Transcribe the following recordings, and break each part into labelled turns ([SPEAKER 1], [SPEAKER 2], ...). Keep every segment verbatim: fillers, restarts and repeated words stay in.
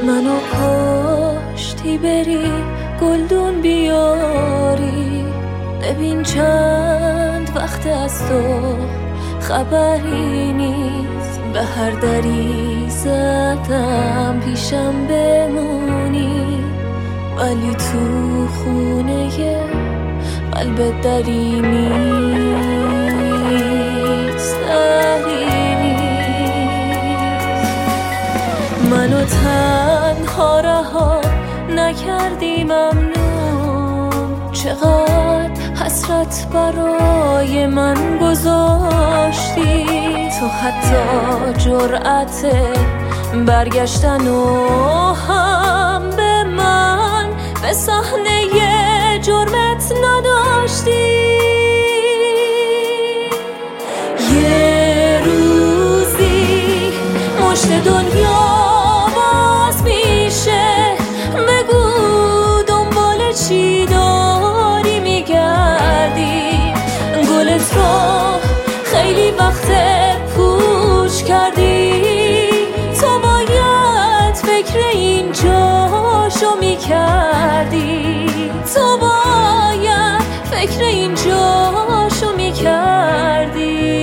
[SPEAKER 1] منو کاشتی بری گلدون بیاری، ببین چند وقت از تو خبری نیست. به هر دری زدم پیشم بمونی، ولی تو خونه قلب دری نیست، دری نیست. منو تنها رها نکردی ممنون، چقدر حسرت برای من گذاشتی. تو حتی جرأت برگشتن و هم به من به صحنه جرمت نداشتی. یه روزی مشت دنیا باز میشه، بگو دنبال چی داری میگردی. گلت رو خیلی وقت پوچ کردی، تو باید فکر این جاشو میکردی، تو باید فکر این جاشو میکردی.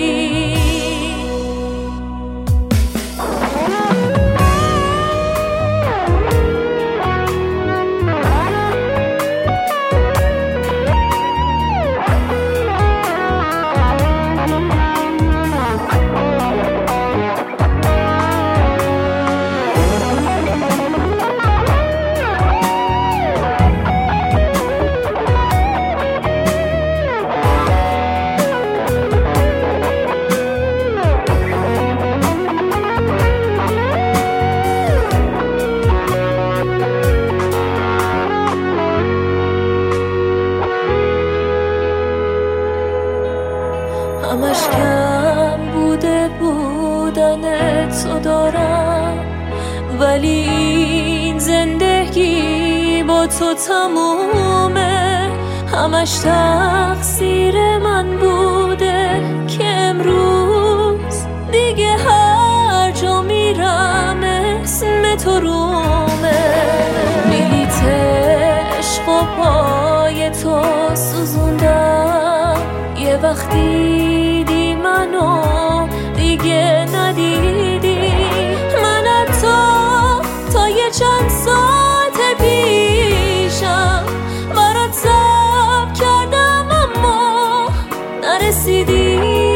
[SPEAKER 1] همش کم بوده بودن تو دارم، ولی این زندگی با تو تمومه. همش تقصیر من بوده که امروز دیگه هر جا میرم اسم تو رومه. بلیت عشق و پای تو سوزوندم، یه وقتی دیدی منو دیگه ندیدی. من حتی تا یه چند ساعت پیشم برات صبر کردم، اما نرسیدی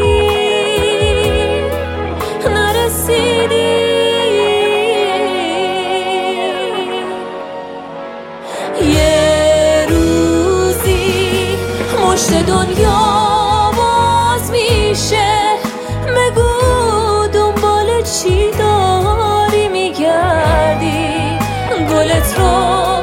[SPEAKER 1] نرسیدی. یه روزی مشت دنیا باز میشه، بگو دنبال چی داری میگردی. گلت رو